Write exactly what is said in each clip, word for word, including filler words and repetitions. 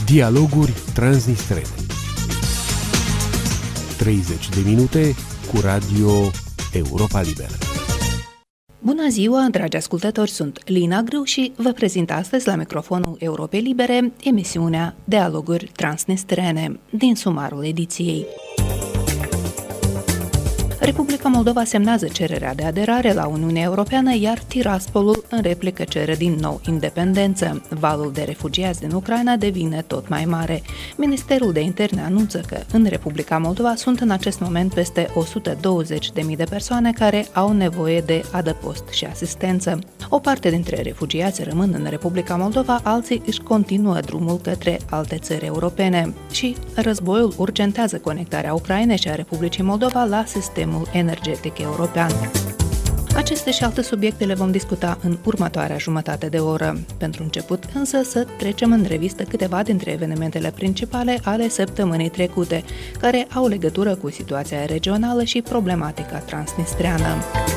Dialoguri transnistrene. treizeci de minute cu Radio Europa Liberă. Bună ziua, dragi ascultători, sunt Lina Grâu și vă prezint astăzi la microfonul Europei Libere emisiunea Dialoguri transnistrene din sumarul ediției. Republica Moldova semnează cererea de aderare la Uniunea Europeană, iar Tiraspolul în replică cere din nou independență. Valul de refugiați din Ucraina devine tot mai mare. Ministerul de Interne anunță că în Republica Moldova sunt în acest moment peste o sută douăzeci de mii de persoane care au nevoie de adăpost și asistență. O parte dintre refugiați rămân în Republica Moldova, alții își continuă drumul către alte țări europene. Și războiul urgentează conectarea Ucrainei și a Republicii Moldova la sistemul energetic european. Aceste și alte subiecte le vom discuta în următoarea jumătate de oră. Pentru început însă să trecem în revistă câteva dintre evenimentele principale ale săptămânii trecute, care au legătură cu situația regională și problematica transnistreană.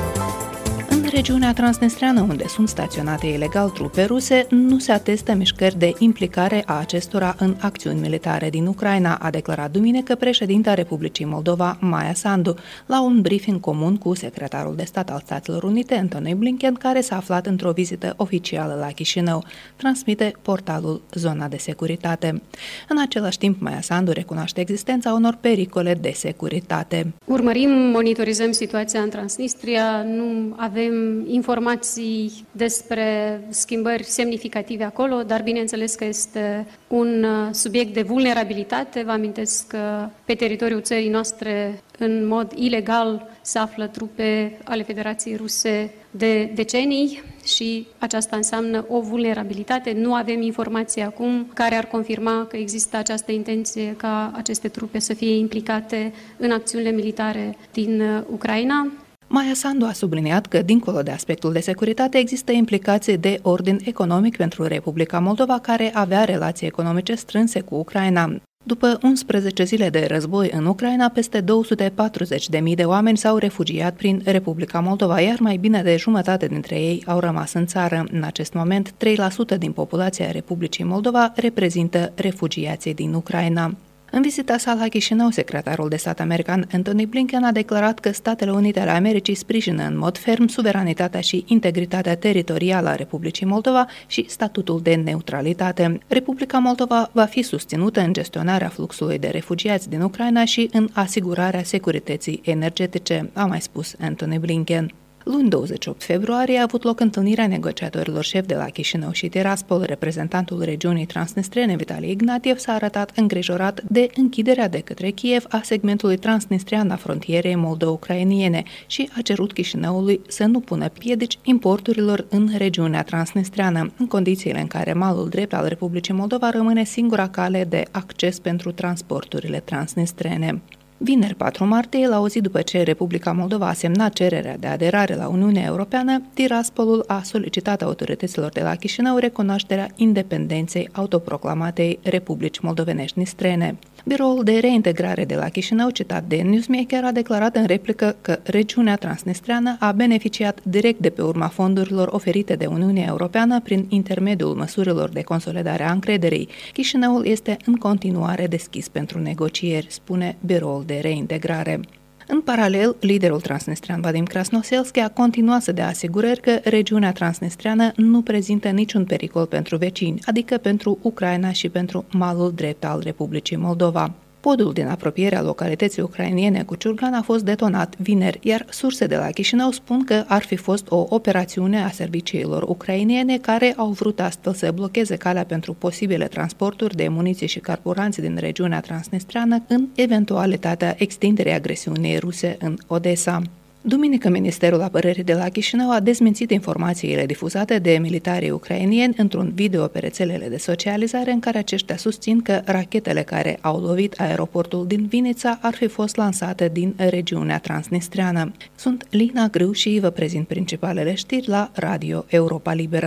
În regiunea transnistreană, unde sunt staționate ilegal trupe ruse, nu se atestă mișcări de implicare a acestora în acțiuni militare din Ucraina, a declarat duminică președinta Republicii Moldova, Maia Sandu, la un briefing comun cu secretarul de stat al Statelor Unite, Antony Blinken, care s-a aflat într-o vizită oficială la Chișinău, transmite portalul Zona de Securitate. În același timp, Maia Sandu recunoaște existența unor pericole de securitate. Urmărim, monitorizăm situația în Transnistria, nu avem informații despre schimbări semnificative acolo, dar bineînțeles că este un subiect de vulnerabilitate. Vă amintesc că pe teritoriul țării noastre, în mod ilegal, se află trupe ale Federației Ruse de decenii și aceasta înseamnă o vulnerabilitate. Nu avem informații acum care ar confirma că există această intenție ca aceste trupe să fie implicate în acțiunile militare din Ucraina. Maia Sandu a subliniat că, dincolo de aspectul de securitate, există implicații de ordin economic pentru Republica Moldova, care avea relații economice strânse cu Ucraina. După unsprezece zile de război în Ucraina, peste două sute patruzeci de mii de oameni s-au refugiat prin Republica Moldova, iar mai bine de jumătate dintre ei au rămas în țară. În acest moment, trei la sută din populația Republicii Moldova reprezintă refugiații din Ucraina. În vizita sa la Chișinău, secretarul de stat american Antony Blinken a declarat că Statele Unite ale Americii sprijină în mod ferm suveranitatea și integritatea teritorială a Republicii Moldova și statutul de neutralitate. Republica Moldova va fi susținută în gestionarea fluxului de refugiați din Ucraina și în asigurarea securității energetice, a mai spus Antony Blinken. Luni douăzeci și opt februarie a avut loc întâlnirea negociatorilor șefi de la Chișinău și Tiraspol. Reprezentantul regiunii transnistrene, Vitali Ignatiev, s-a arătat îngrijorat de închiderea de către Kiev a segmentului transnistrian a frontierei moldo-ucrainiene și a cerut Chișinăului să nu pună piedici importurilor în regiunea transnistriană, în condițiile în care malul drept al Republicii Moldova rămâne singura cale de acces pentru transporturile transnistrene. Vineri patru martie, la o zi după ce Republica Moldova a semnat cererea de aderare la Uniunea Europeană, Tiraspolul a solicitat autorităților de la Chișinău recunoașterea independenței autoproclamatei Republici Moldovenești Nistrene. Biroul de reintegrare de la Chișinău, citat de Newsmaker, a declarat în replică că regiunea transnistreană a beneficiat direct de pe urma fondurilor oferite de Uniunea Europeană prin intermediul măsurilor de consolidare a încrederii. Chișinăul este în continuare deschis pentru negocieri, spune biroul de reintegrare. În paralel, liderul transnistrian Vadim Krasnoselski a continuat să dea asigurări că regiunea transnistriană nu prezintă niciun pericol pentru vecini, adică pentru Ucraina și pentru malul drept al Republicii Moldova. Podul din apropierea localității ucrainiene cu Ciurgan a fost detonat vineri, iar surse de la Chișinău spun că ar fi fost o operațiune a serviciilor ucrainiene care au vrut astfel să blocheze calea pentru posibile transporturi de muniție și carburanți din regiunea transnistreană în eventualitatea extinderii agresiunii ruse în Odessa. Duminică, Ministerul Apărării de la Chișinău a dezmințit informațiile difuzate de militarii ucrainieni într-un video pe rețelele de socializare în care aceștia susțin că rachetele care au lovit aeroportul din Vinița ar fi fost lansate din regiunea transnistreană. Sunt Lina Grâu și vă prezint principalele știri la Radio Europa Liberă.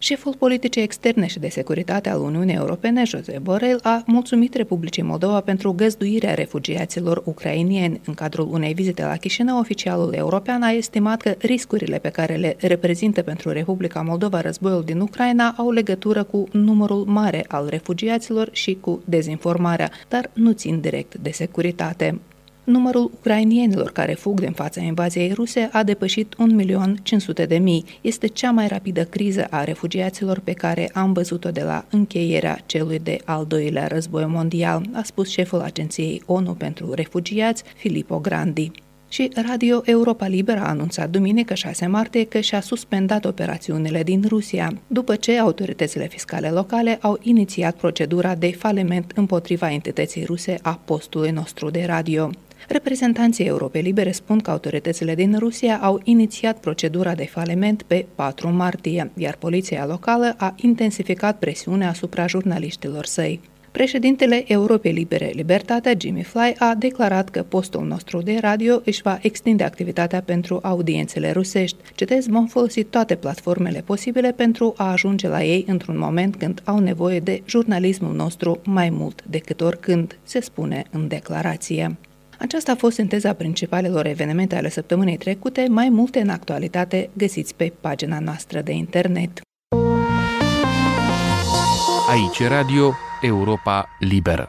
Șeful politicii externe și de securitate al Uniunii Europene, Josep Borrell, a mulțumit Republicii Moldova pentru găzduirea refugiaților ucrainieni. În cadrul unei vizite la Chișinău, oficialul european a estimat că riscurile pe care le reprezintă pentru Republica Moldova războiul din Ucraina au legătură cu numărul mare al refugiaților și cu dezinformarea, dar nu țin direct de securitate. Numărul ucrainienilor care fug din fața invaziei ruse a depășit un milion cinci sute de mii. Este cea mai rapidă criză a refugiaților pe care am văzut-o de la încheierea celui de al doilea război mondial, a spus șeful Agenției ONU pentru Refugiați, Filippo Grandi. Și Radio Europa Liberă a anunțat duminică șase martie că și-a suspendat operațiunile din Rusia, după ce autoritățile fiscale locale au inițiat procedura de faliment împotriva entității ruse a postului nostru de radio. Reprezentanții Europei Libere spun că autoritățile din Rusia au inițiat procedura de faliment pe patru martie, iar poliția locală a intensificat presiunea asupra jurnaliștilor săi. Președintele Europei Libere Libertatea, Jimmy Fly, a declarat că postul nostru de radio își va extinde activitatea pentru audiențele rusești. Citez, vom folosi toate platformele posibile pentru a ajunge la ei într-un moment când au nevoie de jurnalismul nostru mai mult decât oricând, se spune în declarație. Aceasta a fost sinteza principalelor evenimente ale săptămânii trecute, mai multe în actualitate găsiți pe pagina noastră de internet. Aici Radio Europa Liberă.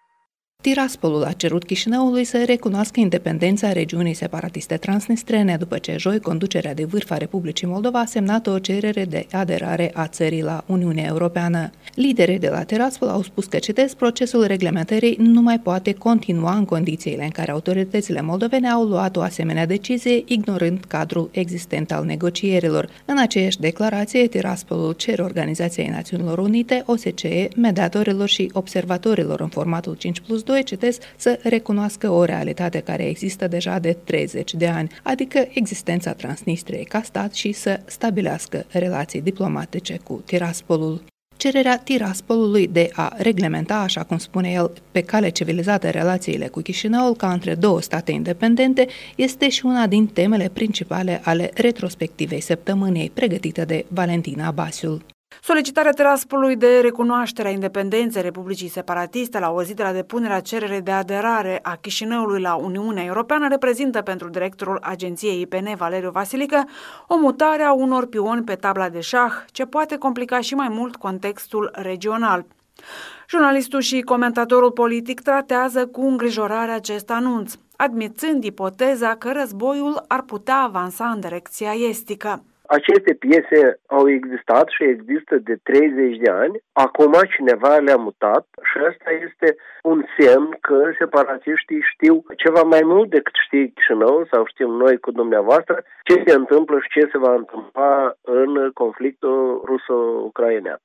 Tiraspolul a cerut Chișinăului să recunoască independența regiunii separatiste transnistrene, după ce joi conducerea de vârf a Republicii Moldova a semnat o cerere de aderare a țării la Uniunea Europeană. Liderii de la Tiraspol au spus că, citesc, procesul reglementării nu mai poate continua în condițiile în care autoritățile moldovene au luat o asemenea decizie, ignorând cadrul existent al negocierilor. În aceeași declarație, Tiraspolul cere Organizației Națiunilor Unite, O S C E, mediatorilor și observatorilor în formatul cinci plus doi, citesc, să recunoască o realitate care există deja de treizeci de ani, adică existența Transnistriei ca stat, și să stabilească relații diplomatice cu Tiraspolul. Cererea Tiraspolului de a reglementa, așa cum spune el, pe cale civilizată relațiile cu Chișinăul ca între două state independente este și una din temele principale ale retrospectivei săptămânii, pregătită de Valentina Basiul. Solicitarea Tiraspolului de recunoaștere a independenței Republicii Separatiste la o zi de la depunerea cererii de aderare a Chișinăului la Uniunea Europeană reprezintă pentru directorul agenției I P N, Valeriu Vasilică, o mutare a unor pioni pe tabla de șah, ce poate complica și mai mult contextul regional. Jurnalistul și comentatorul politic tratează cu îngrijorare acest anunț, admițând ipoteza că războiul ar putea avansa în direcția estică. Aceste piese au existat și există de treizeci de ani. Acum cineva le-a mutat și asta este un semn că separatiștii știu ceva mai mult decât știe Chișinău sau știm noi cu dumneavoastră ce se întâmplă și ce se va întâmpla în conflictul ruso-ucrainean.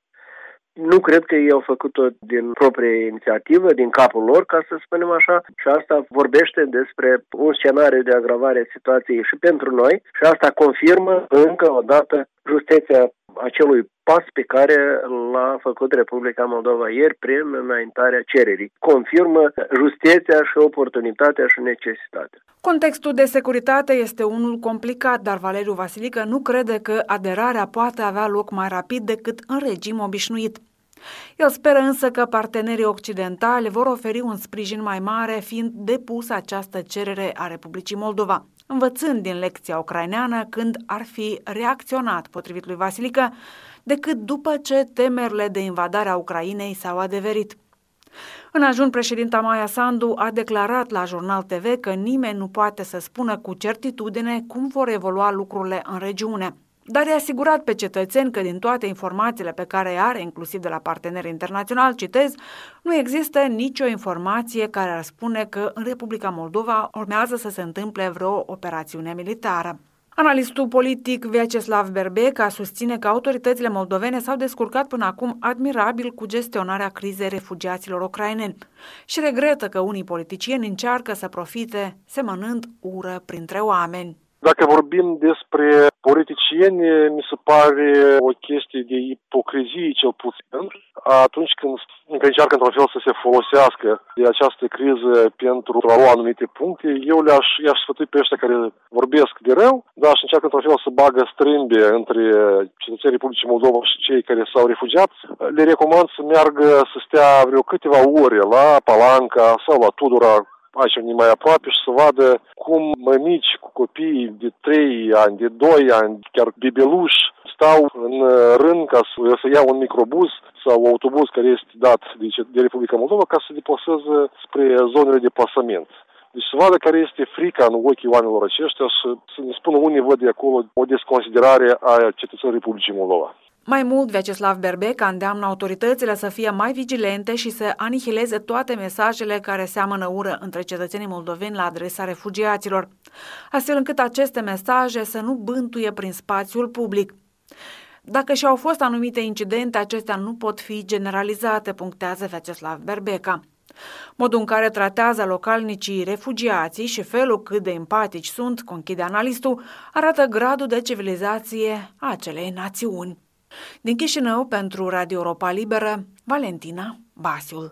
Nu cred că ei au făcut-o din proprie inițiativă, din capul lor, ca să spunem așa, și asta vorbește despre un scenariu de agravare a situației și pentru noi și asta confirmă încă o dată justeția acelui pas pe care l-a făcut Republica Moldova ieri prin înaintarea cererii. Confirmă justiția și oportunitatea și necesitatea. Contextul de securitate este unul complicat, dar Valeriu Vasilică nu crede că aderarea poate avea loc mai rapid decât în regim obișnuit. El speră însă că partenerii occidentali vor oferi un sprijin mai mare, fiind depusă această cerere a Republicii Moldova, învățând din lecția ucraineană când ar fi reacționat, potrivit lui Vasilică, decât după ce temerile de invadare a Ucrainei s-au adeverit. În ajun, președinta Maia Sandu a declarat la Jurnal T V că nimeni nu poate să spună cu certitudine cum vor evolua lucrurile în regiune. Dar i-a asigurat pe cetățeni că din toate informațiile pe care le are, inclusiv de la parteneri internaționali, citez, nu există nicio informație care ar spune că în Republica Moldova urmează să se întâmple vreo operațiune militară. Analistul politic Vyacheslav Berbeca susține că autoritățile moldovene s-au descurcat până acum admirabil cu gestionarea crizei refugiaților ucraineni și regretă că unii politicieni încearcă să profite semănând ură printre oameni. Dacă vorbim despre politicieni, mi se pare o chestie de ipocrizie cel puțin. atunci când încă încearcă într-un fel să se folosească de această criză pentru a lua anumite puncte, eu le-aș, i-aș sfătui pe ăștia care vorbesc de rău, dar și încearcă într-un fel să bagă strâmbe între cetățenii Republicii Moldova și cei care s-au refugiat. Le recomand să meargă să stea vreo câteva ore la Palanca sau la Tudora, aici unii mai aproape, și să vadă cum mămici cu copii de trei ani, de doi ani, chiar bebeluși, stau în rând ca să, să iau un microbuz sau un autobuz care este dat de, de Republica Moldova ca să se deplaseze spre zonele de plasament. Deci să vadă care este frica în ochii oamenilor aceștia și să ne spună unii văd de acolo o desconsiderare a cetățenilor Republicii Moldova. Mai mult, Vyacheslav Berbeca îndeamnă autoritățile să fie mai vigilente și să anihileze toate mesajele care seamănă ură între cetățenii moldoveni la adresa refugiaților, astfel încât aceste mesaje să nu bântuie prin spațiul public. Dacă și-au fost anumite incidente, acestea nu pot fi generalizate, punctează Vyacheslav Berbeca. Modul în care tratează localnicii refugiații și felul cât de empatici sunt, conchide analistul, arată gradul de civilizație a acelei națiuni. Din Chișinău, pentru Radio Europa Liberă, Valentina Basiul.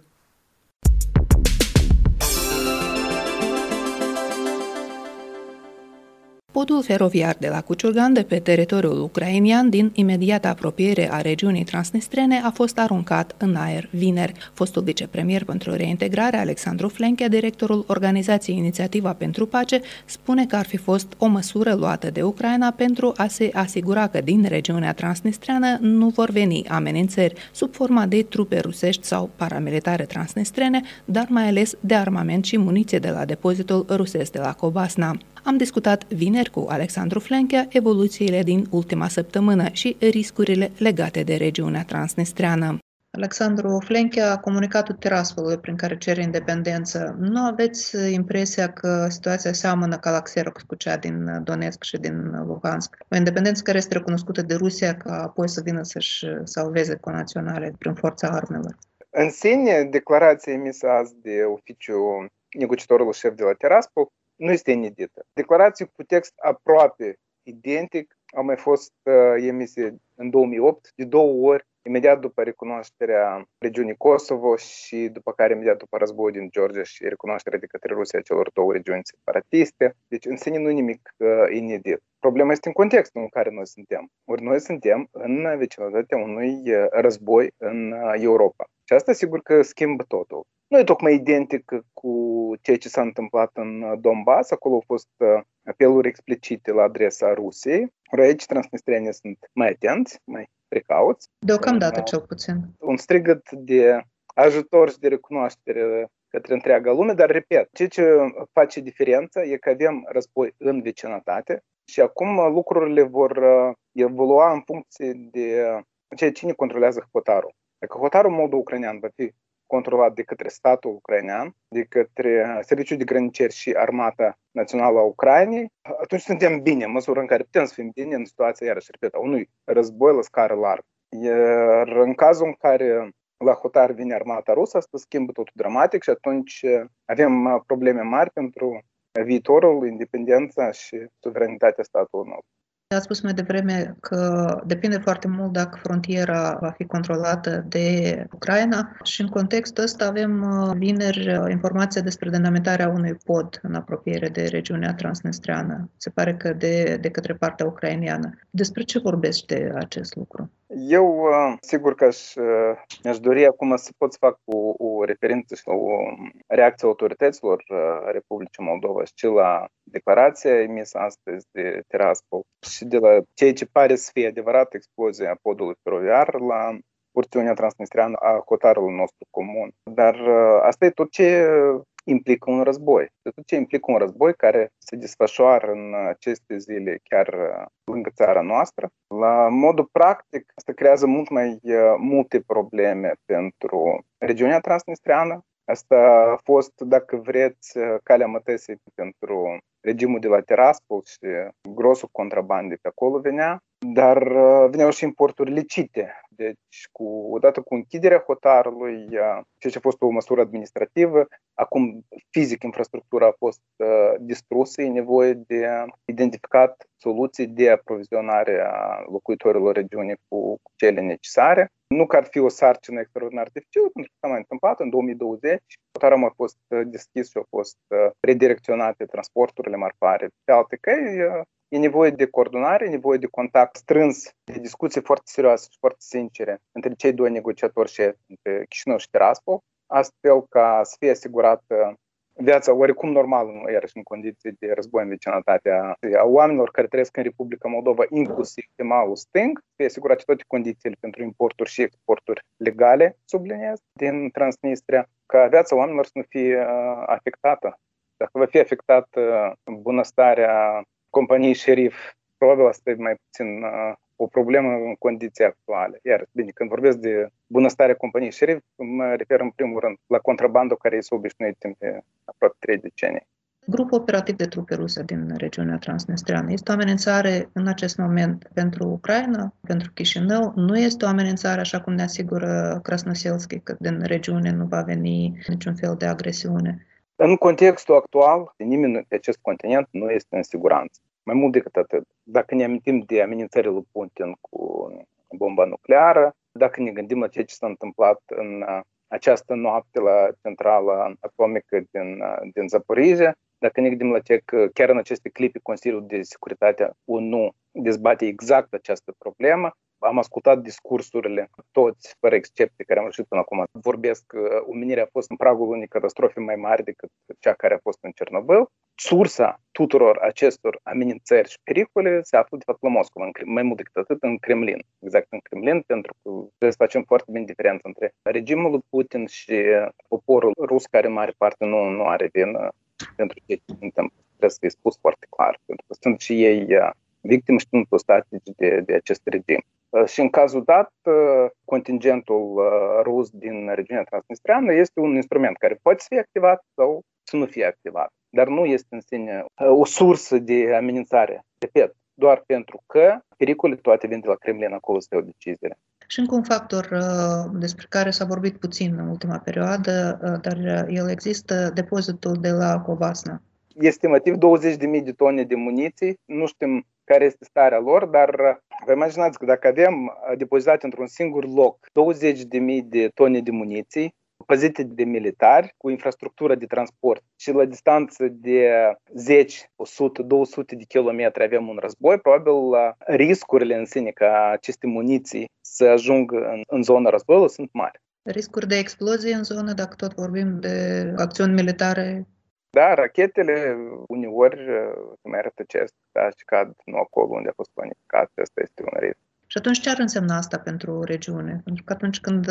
Podul feroviar de la Cuciurgan, de pe teritoriul ucrainian, din imediata apropiere a regiunii transnistrene, a fost aruncat în aer vineri. Fostul vicepremier pentru reintegrare, Alexandru Flenchea, directorul organizației Inițiativa pentru Pace, spune că ar fi fost o măsură luată de Ucraina pentru a se asigura că din regiunea transnistreană nu vor veni amenințări sub forma de trupe rusești sau paramilitare transnistrene, dar mai ales de armament și muniție de la depozitul rusesc de la Cobasna. Am discutat vineri cu Alexandru Flenchea evoluțiile din ultima săptămână și riscurile legate de regiunea transnistreană. Alexandru Flenchea, comunicatul Tiraspolului prin care cere independență, nu aveți impresia că situația seamănă ca la Xerox cu cea din Donetsk și din Luhansk? O independență care este recunoscută de Rusia ca apoi să vină să-și salveze conaționale prin forța armelor. În sine, declarația emisă azi de oficiul negociatorului șef de la Tiraspol nu este inedită. Declarații cu text aproape identic au mai fost uh, emise în două mii opt, de două ori, imediat după recunoașterea regiunii Kosovo și după care imediat după războiul din Georgia și recunoașterea de către Rusia celor două regiuni separatiste. Deci în sine nu nimic uh, inedit. Problema este în contextul în care noi suntem. Ori noi suntem în vecinătatea unui uh, război în uh, Europa. Și asta sigur că schimbă totul. Nu e tocmai identic cu ceea ce s-a întâmplat în Donbass. Acolo au fost apeluri explicite la adresa Rusiei. Ori aici transnistrienii sunt mai atenți, mai precauți. Deocamdată cel puțin. Un strigăt de ajutor și de recunoaștere către întreaga lume, dar repet, ceea ce face diferența e că avem război în vecinătate și acum lucrurile vor evolua în funcție de ceea cine controlează hotarul. Dacă hotarul moldo-ucrainean va fi controlat de către statul ucrainean, de către Serviciul de Grăniceri și Armata Națională a Ucrainei, atunci suntem bine, în măsură în care putem să fim bine în situația, iarăși, repet, a unui război la scară largă. Iar în cazul în care la hotar vine armata rusă, asta schimbă totul dramatic și atunci avem probleme mari pentru viitorul, independența și suveranitatea statului nostru. Ați spus mai devreme că depinde foarte mult dacă frontiera va fi controlată de Ucraina și în contextul ăsta avem vineri informația despre dinamitarea unui pod în apropiere de regiunea transnistreană. Se pare că de, de către partea ucraineană. Despre ce vorbește acest lucru? Eu, sigur că aș, aș dori acum să pot să fac o, o referință și o reacție autorităților Republicii Moldova și la declarația emisă astăzi de Tiraspol și de la ceea ce pare să fie adevărat explozia podului feroviar la porțiunea transnistreană a hotarului nostru comun. Dar asta e tot ce implică un război. Tot ce implică un război care se desfășoară în aceste zile chiar lângă țara noastră. La modul practic, asta creează mult mai multe probleme pentru regiunea transnistreană. Asta a fost, dacă vreți, calea mătăsii pentru regimul de la Tiraspol și grosul contrabandei pe acolo venea, dar veneau și importuri licite. Deci, cu, odată cu închiderea hotarului, ceea ce a fost o măsură administrativă, acum fizic infrastructura a fost uh, distrusă, e nevoie de identificat soluții de aprovizionare a locuitorilor regiunii cu, cu cele necesare. Nu că ar fi o sarcină extraordinar dificilă, pentru că s-a mai întâmplat în două mii douăzeci. Hotarul a fost deschis și au fost redirecționate transporturile marfare pe alte căi. E nevoie de coordonare, e nevoie de contact strâns, de discuții foarte serioase și foarte sincere între cei doi negociatori șefi, între Chișinău și Tiraspol, astfel ca să fie asigurată viața oarecum normală, iarăși în condiții de război în vecinătatea a oamenilor care trăiesc în Republica Moldova, inclusiv pe malul stâng, să fie asigurate toate condițiile pentru importuri și exporturi legale, subliniez, din Transnistria, ca viața oamenilor să nu fie uh, afectată. Dacă va fi afectată bunăstarea companiei șerif, probabil asta e mai puțin uh, o problemă în condiții actuale. Iar, bine, când vorbesc de bunăstarea companiei șerif, mă refer în primul rând la contrabandul care s-a obișnuit timp de aproape trei decenii. Grupul operativ de trupe ruse din regiunea transnistreană este o amenințare în acest moment pentru Ucraina, pentru Chișinău. Nu este o amenințare, așa cum ne asigură Krasnoselski, că din regiune nu va veni niciun fel de agresiune. În contextul actual, nimeni pe acest continent nu este în siguranță. Mai mult decât atât, dacă ne amintim de amenințările lui Putin cu bomba nucleară, dacă ne gândim la ceea ce s-a întâmplat în această noapte la centrala atomică din, din Zaporizhia, dacă ne gândim la ce că chiar în aceste clipe Consiliul de Securitate O N U dezbate exact această problemă, am ascultat discursurile, toți, fără excepție, care am reușit până acum. Vorbesc că omenirea a fost în pragul unei catastrofe mai mari decât cea care a fost în Cernobâl. Sursa tuturor acestor amenințări și pericole se află, de fapt, la Moscova, mai mult decât atât, în Kremlin. Exact în Kremlin, pentru că trebuie să facem foarte bine diferență între regimul lui Putin și poporul rus, care în mare parte nu, nu are vină pentru ce se întâmplă. Trebuie să fie spus foarte clar, pentru că sunt și ei victime și sunt statici de, de acest regim. Și în cazul dat, contingentul rus din regiunea transnistreană este un instrument care poate să fie activat sau să nu fie activat. Dar nu este în sine o sursă de amenințare. Repet, doar pentru că pericolele toate vin de la Kremlin, acolo este o decizie. Și încă un factor despre care s-a vorbit puțin în ultima perioadă, dar el există, depozitul de la Covasna. Estimativ douăzeci de mii de tone de muniții, nu știm care este starea lor, dar vă imaginați că dacă avem depozitate într-un singur loc douăzeci de mii de tone de muniții, păzite de militari, cu infrastructură de transport și la distanță de zece, o sută, două sute de kilometri avem un război, probabil riscurile în sine ca aceste muniții să ajungă în, în zona războiului sunt mari. Riscuri de explozie în zonă, dacă tot vorbim de acțiuni militare? Da, rachetele uneori se mai rătăcesc, da, și cad nu acolo unde a fost planificat, asta este un risc. Și atunci ce ar însemna asta pentru regiune? Pentru că atunci când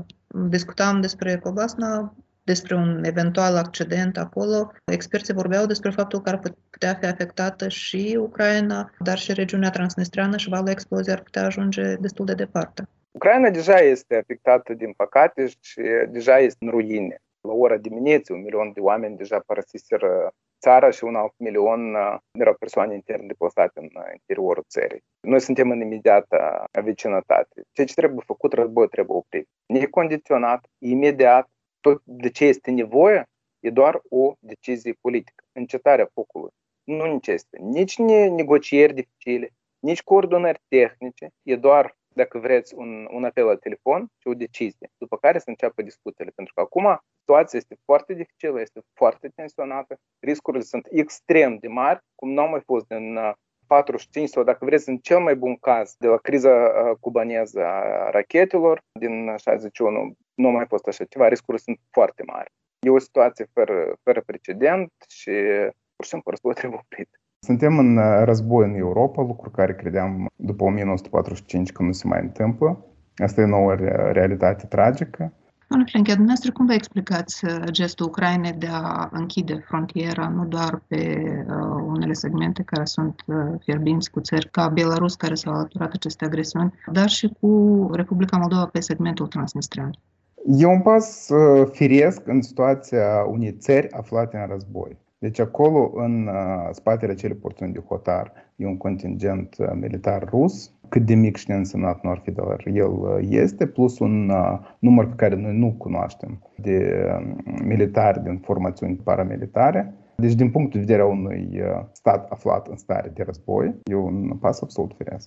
discutam despre Covasna, despre un eventual accident acolo, experții vorbeau despre faptul că ar putea fi afectată și Ucraina, dar și regiunea transnistreană și valul explozii ar putea ajunge destul de departe. Ucraina deja este afectată, din păcate, și deja este în ruine. La ora dimineții, un milion de oameni deja părăsiseră țara și un alt milion erau persoane intern deplasate în interiorul țării. Noi suntem în imediată vecinătate. Ceea ce trebuie făcut, războiul trebuie oprit. Necondiționat, imediat, tot de ce este nevoie e doar o decizie politică. Încetarea focului. Nu necesită nici negocieri dificile, nici coordonări tehnice, e doar, dacă vreți, un, un apel la telefon și o decizie, după care să înceapă discuțiile. Pentru că acum situația este foarte dificilă, este foarte tensionată, riscurile sunt extrem de mari, cum nu au mai fost în patruzeci și cinci sau, dacă vreți, în cel mai bun caz, de la criza cubaneză a rachetelor din șaizeci și unu, nu a mai fost așa ceva, riscurile sunt foarte mari. E o situație fără, fără precedent și, pur și simplu, războiul trebuie oprit. Suntem în război în Europa, lucru care credeam după o mie nouă sute patruzeci și cinci că nu se mai întâmplă. Asta e o nouă realitate tragică. Domnule Plenchea, dumneavoastră cum vă explicați gestul Ucrainei de a închide frontiera nu doar pe uh, unele segmente care sunt uh, fierbinți cu țări ca Belarus, care s-au alăturat aceste agresiuni, dar și cu Republica Moldova pe segmentul transnistrean? E un pas uh, firesc în situația unei țări aflate în război. Deci acolo, în uh, spatele acelei porțiuni de hotar, e un contingent uh, militar rus, cât de mic și neînsemnat nu ar fi, dar el uh, este, plus un uh, număr pe care noi nu cunoaștem de uh, militari din formațiuni paramilitare. Deci, din punctul de vedere a unui uh, stat aflat în stare de război, e un pas absolut firesc.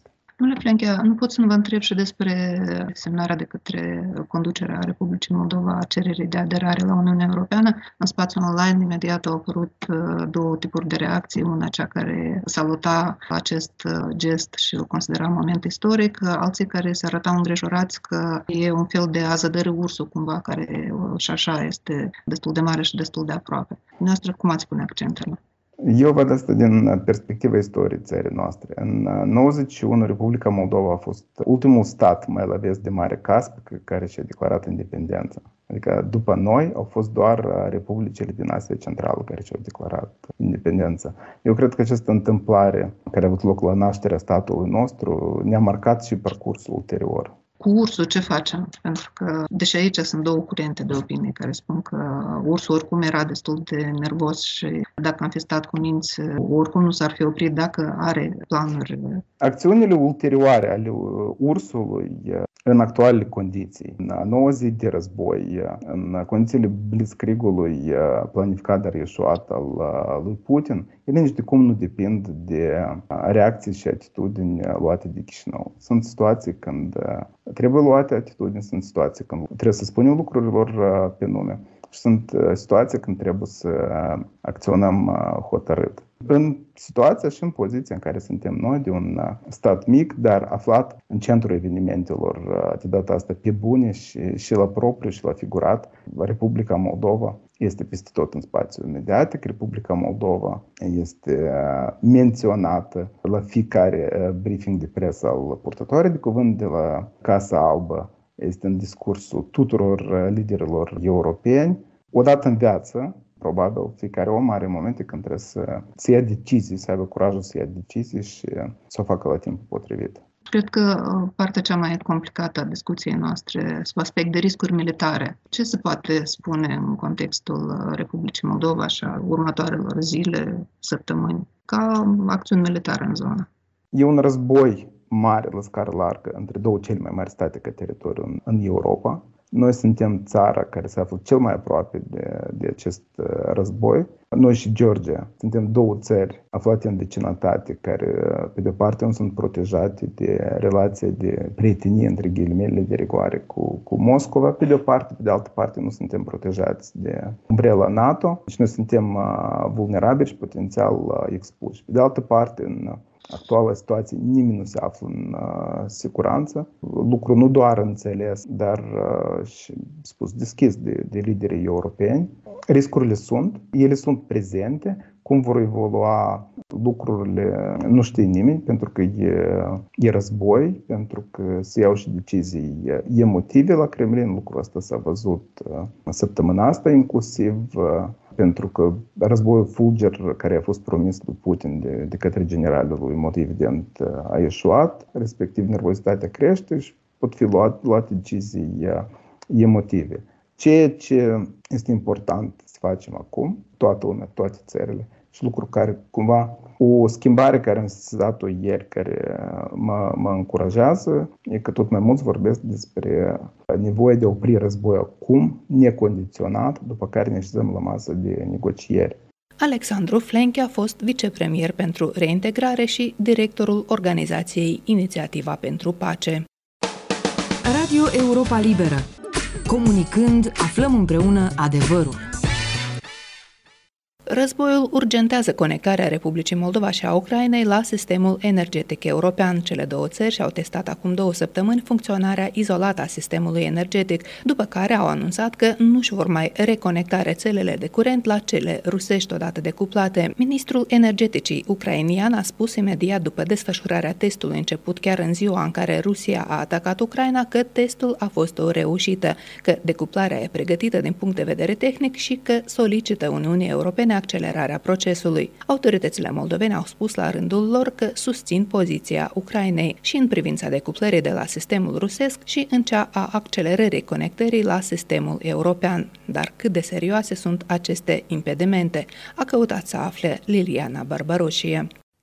Domnule Flenchea, nu pot să nu vă întreb și despre semnarea de către conducerea Republicii Moldova a cererii de aderare la Uniunea Europeană. În spațiul online imediat au apărut două tipuri de reacții. Una cea care saluta acest gest și îl considera un moment istoric, alții care se arătau îngrijorați că e un fel de azădări ursul cumva, care și așa este destul de mare și destul de aproape. Dumneavoastră, cum ați pune accentele? Eu văd asta din perspectiva istoriei țării noastre. În nouăzeci și unu, Republica Moldova a fost ultimul stat mai la vest de Mare Caspic care și-a declarat independența. Adică după noi au fost doar republicile din Asia Centrală care și-au declarat independența. Eu cred că această întâmplare care a avut loc la nașterea statului nostru ne-a marcat și parcursul ulterior. Cu ursul ce facem? Pentru că, deși aici sunt două curente de opinie care spun că ursul oricum era destul de nervos și dacă am fi stat cu minți, oricum nu s-ar fi oprit dacă are planuri. Acțiunile ulterioare ale ursului în actualele condiții, în nouă zi de război, în condițiile blitzkriegului planificat, dar ieșuat al lui Putin, ele nici de cum nu depind de reacții și atitudini luate de Chișinău. Sunt situații când trebuie luate atitudini, sunt situații când trebuie să spunem lucrurilor pe nume și sunt situații când trebuie să acționăm hotărât. În situația și în poziția în care suntem noi, de un stat mic, dar aflat în centrul evenimentelor, de data asta pe bune și, și la propriu și la figurat, Republica Moldova este peste tot în spațiul mediatic. Republica Moldova este menționată la fiecare briefing de presă al purtătoarei de cuvânt de la Casa Albă. Este în discursul tuturor liderilor europeni. Odată în viață, probabil, fiecare om are momente când trebuie să, să ia decizii, să aibă curajul să ia decizii și să o facă la timpul potrivit. Cred că partea cea mai complicată a discuției noastre sub aspect de riscuri militare. Ce se poate spune în contextul Republicii Moldova și a următoarelor zile, săptămâni, ca acțiuni militare în zonă? E un război mare, la scară largă, între două cele mai mari state ca teritoriu în, în Europa. Noi suntem țara care se află cel mai aproape de, de acest război. Noi și Georgia suntem două țări aflate în vecinătate care, pe de o parte, nu sunt protejate de relația de prietenie, între ghilimele de rigoare, cu, cu Moscova. Pe de o parte, pe de altă parte, nu suntem protejați de umbrela NATO. Deci noi suntem vulnerabili și potențial expuși. Pe de altă parte, în actuala situație, nimeni nu se află în uh, siguranță. Lucru nu doar înțeles, dar uh, și spus deschis de, de liderii europeni. Riscurile sunt, ele sunt prezente. Cum vor evolua lucrurile nu știe nimeni, pentru că e, e război, pentru că se iau și decizii emotive la Kremlin. Lucrul ăsta s-a văzut uh, săptămâna asta inclusiv. Uh, pentru că războiul fulger care a fost promis lui Putin de, de către generalul lui, în mod evident, a ieșuat, respectiv nervozitatea crește și pot fi luate, luate decizii emotive. Ceea ce este important să facem acum, toată lumea, toate țările, și lucru care cumva, o schimbare care am sesizat-o ieri, care mă, mă încurajează, e că tot mai mulți vorbesc despre nevoia de a opri război acum, necondiționat, după care ne așezăm la masă de negocieri. Alexandru Flenchea a fost vicepremier pentru reintegrare și directorul organizației Inițiativa pentru Pace. Radio Europa Liberă. Comunicând, aflăm împreună adevărul. Războiul urgentează conectarea Republicii Moldova și a Ucrainei la sistemul energetic european. Cele două țări și-au testat acum două săptămâni funcționarea izolată a sistemului energetic, după care au anunțat că nu își vor mai reconecta rețelele de curent la cele rusești odată decuplate. Ministrul energeticii ucrainian a spus imediat după desfășurarea testului început chiar în ziua în care Rusia a atacat Ucraina că testul a fost o reușită, că decuplarea e pregătită din punct de vedere tehnic și că solicită Uniunii Europene accelerarea procesului. Autoritățile moldovene au spus la rândul lor că susțin poziția Ucrainei și în privința decuplării de la sistemul rusesc și în cea a accelerării conectării la sistemul european. Dar cât de serioase sunt aceste impedimente? A căutat să afle Liliana Barbaroșie.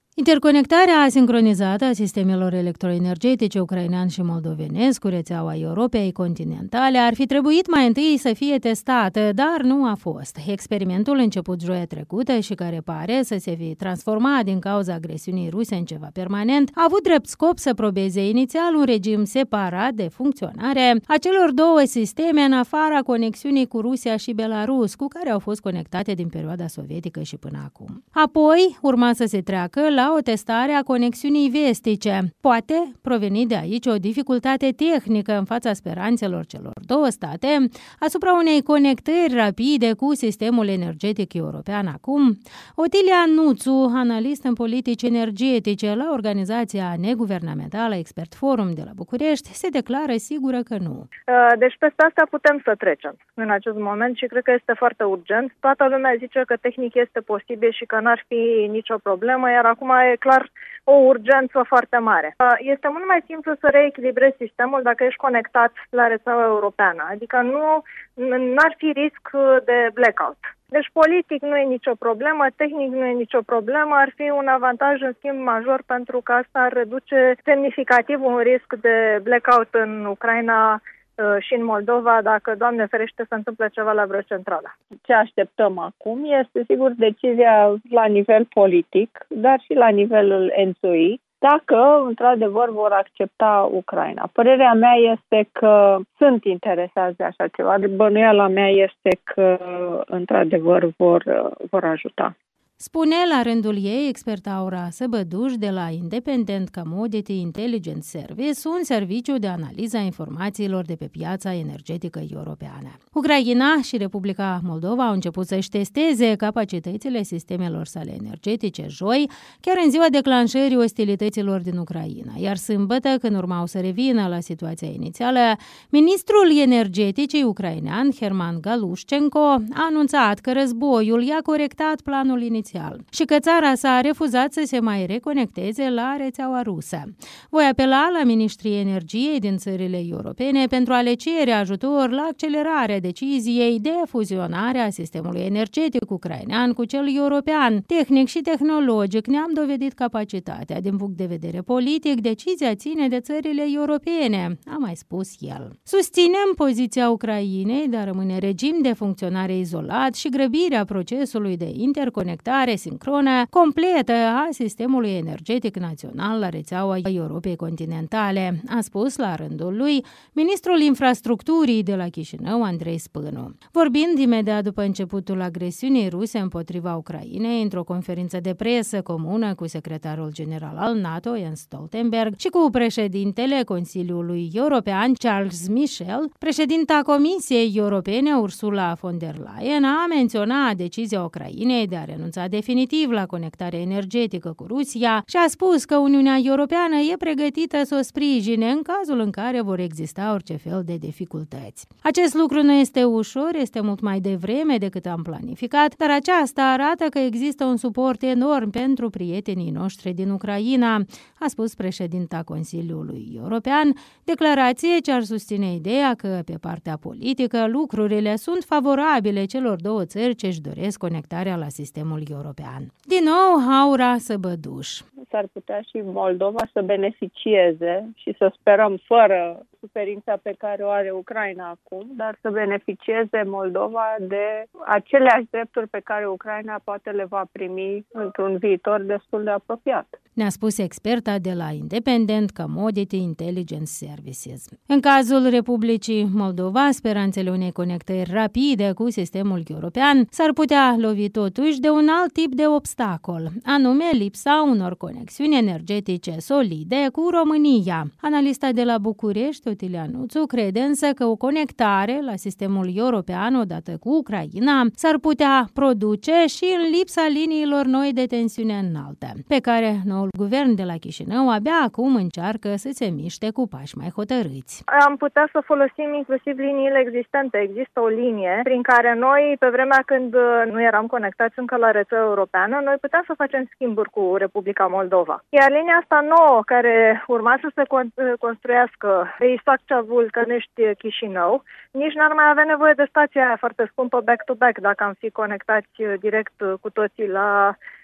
Interconectarea asincronizată a sistemelor electroenergetice ucrainean și moldovenesc cu rețeaua Europei continentale ar fi trebuit mai întâi să fie testată, dar nu a fost. Experimentul început joia trecută și care pare să se fi transformat din cauza agresiunii ruse în ceva permanent, a avut drept scop să probeze inițial un regim separat de funcționare a celor două sisteme în afara conexiunii cu Rusia și Belarus, cu care au fost conectate din perioada sovietică și până acum. Apoi urma să se treacă la o testare a conexiunii vestice. Poate proveni de aici o dificultate tehnică în fața speranțelor celor două state asupra unei conectări rapide cu sistemul energetic european acum. Otilia Nuțu, analist în politici energetice la organizația neguvernamentală Expert Forum de la București, se declară sigură că nu. Deci peste asta putem să trecem în acest moment și cred că este foarte urgent. Toată lumea zice că tehnic este posibil și că n-ar fi nicio problemă, iar acum e clar o urgență foarte mare. Este mult mai simplu să reechilibrezi sistemul dacă ești conectat la rețeaua europeană, adică nu n-ar fi risc de blackout. Deci politic nu e nicio problemă, tehnic nu e nicio problemă, ar fi un avantaj în schimb major pentru că asta ar reduce semnificativ un risc de blackout în Ucraina și în Moldova, dacă, Doamne ferește, se întâmplă ceva la vreo centrală. Ce așteptăm acum este, sigur, decizia la nivel politic, dar și la nivelul E N S U I, dacă, într-adevăr, vor accepta Ucraina. Părerea mea este că sunt interesați de așa ceva. Bănuiala mea este că, într-adevăr, vor, vor ajuta. Spune la rândul ei experta Aura Săbăduș de la Independent Commodity Intelligence Service, un serviciu de analiză a informațiilor de pe piața energetică europeană. Ucraina și Republica Moldova au început să-și testeze capacitățile sistemelor sale energetice joi, chiar în ziua declanșării ostilităților din Ucraina, iar sâmbătă, când urmau să revină la situația inițială, ministrul energeticii ucrainean, Herman Galushchenko, a anunțat că războiul i-a corectat planul inițial și că țara sa a refuzat să se mai reconecteze la rețeaua rusă. Voi apela la ministrii energiei din țările europene pentru a le cere ajutor la accelerarea deciziei de fuzionare a sistemului energetic ucrainean cu cel european. Tehnic și tehnologic ne-am dovedit capacitatea. Din punct de vedere politic, decizia ține de țările europene, a mai spus el. Susținem poziția Ucrainei de a rămâne regim de funcționare izolat și grăbirea procesului de interconectare sincronă completă a sistemului energetic național la rețeaua Europei continentale, a spus la rândul lui ministrul infrastructurii de la Chișinău, Andrei Spânu. Vorbind imediat după începutul agresiunii ruse împotriva Ucrainei, într-o conferință de presă comună cu secretarul general al NATO, Jens Stoltenberg, și cu președintele Consiliului European, Charles Michel, președinta Comisiei Europene, Ursula von der Leyen, a menționat decizia Ucrainei de a renunța definitiv la conectarea energetică cu Rusia și a spus că Uniunea Europeană e pregătită să o sprijine în cazul în care vor exista orice fel de dificultăți. Acest lucru nu este ușor, este mult mai devreme decât am planificat, dar aceasta arată că există un suport enorm pentru prietenii noștri din Ucraina, a spus președinta Consiliului European, declarație ce ar susține ideea că, pe partea politică, lucrurile sunt favorabile celor două țări ce își doresc conectarea la sistemul european. Din nou, Aura Săbăduș. S-ar putea și Moldova să beneficieze și să sperăm fără suferința pe care o are Ucraina acum, dar să beneficieze Moldova de aceleași drepturi pe care Ucraina poate le va primi într-un viitor destul de apropiat. Ne-a spus experta de la Independent Commodity Intelligence Services. În cazul Republicii Moldova, speranțele unei conectări rapide cu sistemul european s-ar putea lovi totuși de un alt tip de obstacol, anume lipsa unor conexiuni energetice solide cu România. Analista de la București, Otilia Nuțu, crede însă că o conectare la sistemul european odată cu Ucraina s-ar putea produce și în lipsa liniilor noi de tensiune înaltă, pe care noul guvern de la Chișinău abia acum încearcă să se miște cu pași mai hotărâți. Am putea să folosim inclusiv liniile existente. Există o linie prin care noi, pe vremea când nu eram conectați încă la rețeaua europeană, noi puteam să facem schimburi cu Republica Moldova. Iar linia asta nouă, care urma să se construiască Isaac-Ceavul, Cănești-Chișinău, nici n-ar mai avea nevoie de stația aia foarte scumpă back-to-back dacă am fi conectați direct cu toții la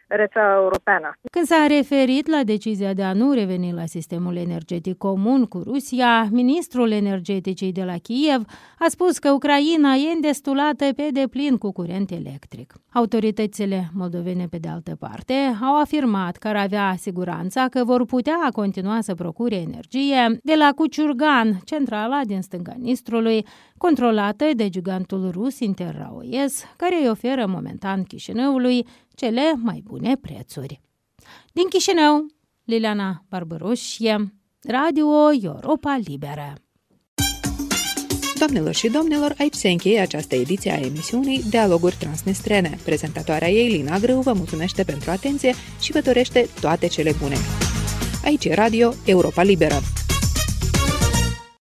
rețeaua europeană. Când s-a referit la decizia de a nu reveni la sistemul energetic comun cu Rusia, ministrul energeticii de la Kiev a spus că Ucraina e îndestulată pe deplin cu curent electric. Autoritățile moldovene, pe de altă parte, au afirmat că ar avea siguranța că vor putea continua să procure energie de la Cuciurgan, centrala din stânga Nistrului, controlată de gigantul rus Interraoes, care îi oferă momentan Chișinăului cele mai bune prețuri. Din Chișinău, Liliana Barbaroșie, Radio Europa Liberă. Doamnelor și domnilor, aici se încheie această ediție a emisiunii Dialoguri Transnistrene. Prezentatoarea ei, Lina Grâu, vă mulțumește pentru atenție și vă dorește toate cele bune. Aici e Radio Europa Liberă.